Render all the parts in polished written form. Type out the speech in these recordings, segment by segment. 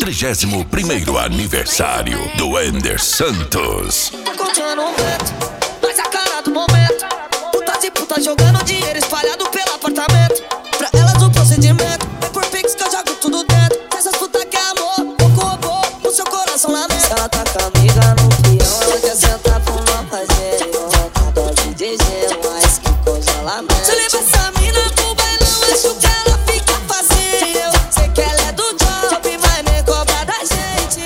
31º aniversário do Ender Santos. Tá contando um vento, mas a cara do momento. Puta de puta jogando dinheiro espalhado pelo apartamento. Pra elas o procedimento é por pix que eu jogo tudo dentro. Essas puta que é amor, pouco robô, o seu coração lá dentro. Ela tá com a amiga no peão, ela quer sentar pro não fazer. Tá dose de gelo, mas que coisa lá dentro. Se leva essa mina pro bailão, acho que ela fica fácil. Sei que ela é do job, mas nem cobra da gente.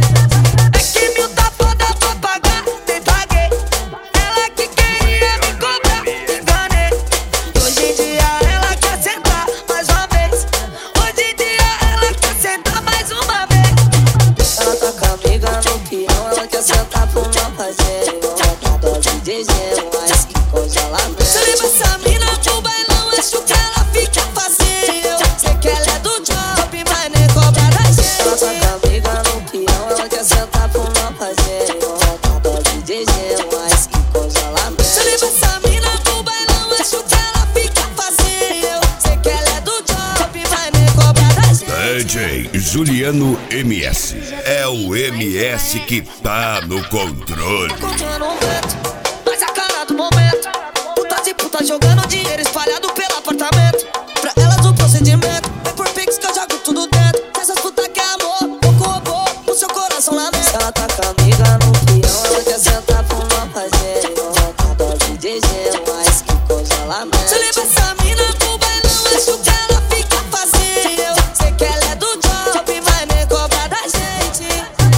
É que mil tá foda pra pagar, nem paguei. Ela que queria me cobrar, me enganei. Hoje em dia ela quer sentar mais uma vez. Hoje em dia ela quer sentar mais uma vez. Ela tá com a amiga no peão, ela quer sentar pro não fazer. Tá dose de gelo, mas que coisa lá dentro. Se leva essa mina pro bailão, acho que ela fica fácil. Sei que ela é do job, mas nem cobra da gente. Ela tá com a amiga no peão, ela quer sentar pro não fazer. Tá dose de gelo, mas que coisa lá dentro. Se leva essa mina pro bailão, acho que ela fica fácil. Sei que ela é do job, mas nem cobra da gente. DJ Juliano MS. É o MS que tá no controle. Tá contando um vento, mas a cara do momento. Puta de puta jogando dinheiro espalhado pelo apartamento. Pra elas o procedimento é por pix que eu jogo tudo dentro. Essas puta que é amor, pouco robô, o seu coração lá dentro. Ela tá com a amiga no peão, ela quer sentar pro não fazer. Tá dose de gelo, mas que coisa lá dentro. Se leva essa mina pro bailão, acho que ela fica fácil. Sei que ela é do job, mas nem cobra da gente.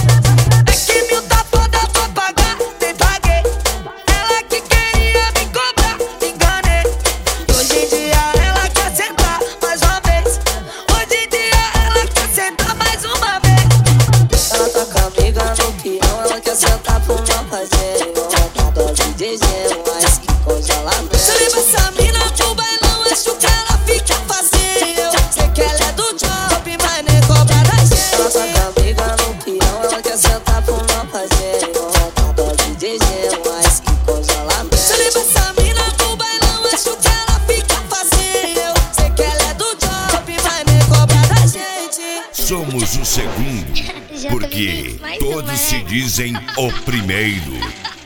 É que mil tá foda pra pagar, nem paguei. Ela que queria me cobrar, me enganei. Hoje em dia ela quer sentar mais uma vez. Hoje em dia ela quer sentar mais uma vez. Ela tá com a amiga no peão, ela quer sentar pro não fazer. Tá dose de gelo, mas que coisa lá dentro. Se leva essa mina pro bailão, acho que ela fica fácil. Sei que ela é do job, mas nem cobra da gente. Ela tá com a amiga no peão, ela quer sentar pro não fazer. Tá dose de gelo, mas que coisa lá dentro. Se leva essa mina pro bailão, acho que ela fica fácil. Sei que ela é do job, mas nem cobra da gente. Somos o segundo, porque todos se dizem o primeiro.